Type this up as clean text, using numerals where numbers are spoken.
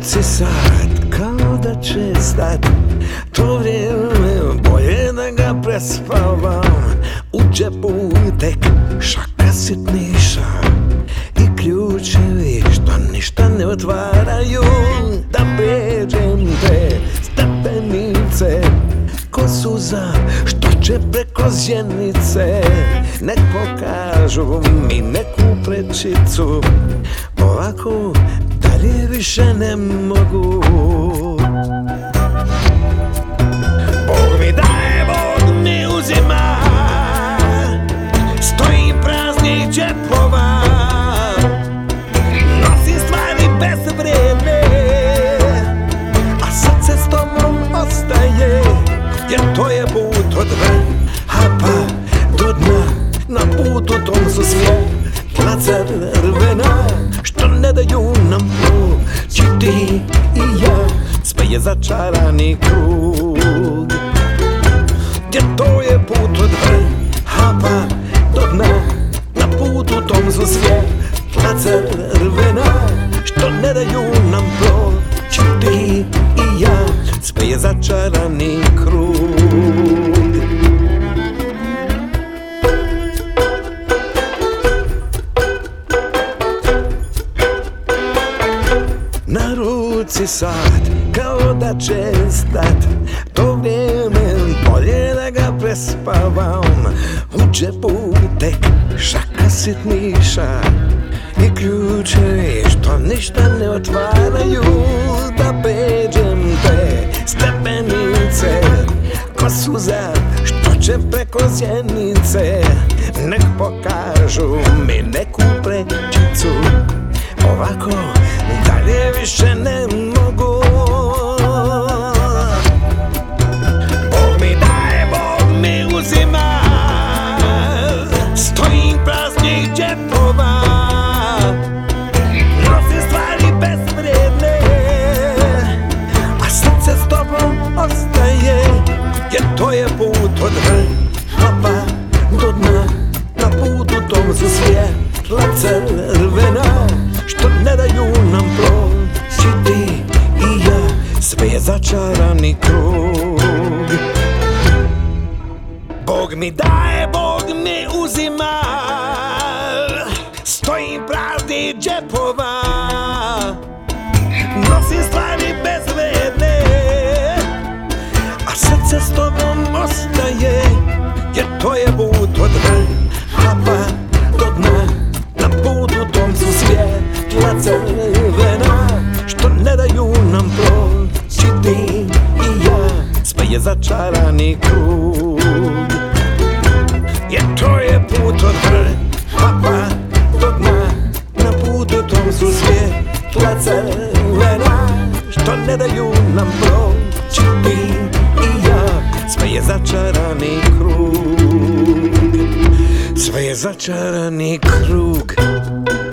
ruci sad, kao da će stat. To vrijeme bolje da ga prespavam. U džepu tek šaka sitniša i ključevi što ništa ne otvaraju. Da pređem te stepenice ko suza što će preko zjenice. Nek pokažu mi neku prečicu, ovako dalje više ne mogu. Bog mi daje, Bog mi uzima, stojim praznih džepova, nosim stvari bezvrijedne, a srce s tobom ostaje, jer to je put od vrha do dna. Na putu tom su svjetla crvena što ne daju nam proći ti i ja. Sve je začarani krug, jer to je put od vrha do dna. Na putu tom su svjetla crvena što ne daju nam proći ti i ja. Sve je začarani krug. Na ruci sad, kao da će stat. To vrijeme bolje da ga prespavam. U džepu tek šaka sitniša i ključevi što ništa ne otvaraju. Da pređem te stepenice ko suza što će preko zjenice. Nek pokažu mi neku prečicu, ovako dalje više ne mogu. Bog mi daje, Bog mi uzima, stojim praznih džepova, nosim stvari bezvrijedne, a srce s tobom ostaje, jer to je put od vrha do dna. Na putu tom su svjetla crvena što ne daju nam proći ti i ja. Sve je začarani krug. Bog mi daje, Bog mi uzima, stojim praznih džepova, nosim stvari bezvrijedne, a srce s tobom ostaje, jer to je put od vrha do dna. Na putu tom su svjetla crvena što ne daju nam proći ti i ja. Sve je začarani krug, jer to je put od vrha do dna. Na putu tom su svjetla crvena što ne daju nam proći ti i ja. Sve je začarani krug, sve je začarani krug.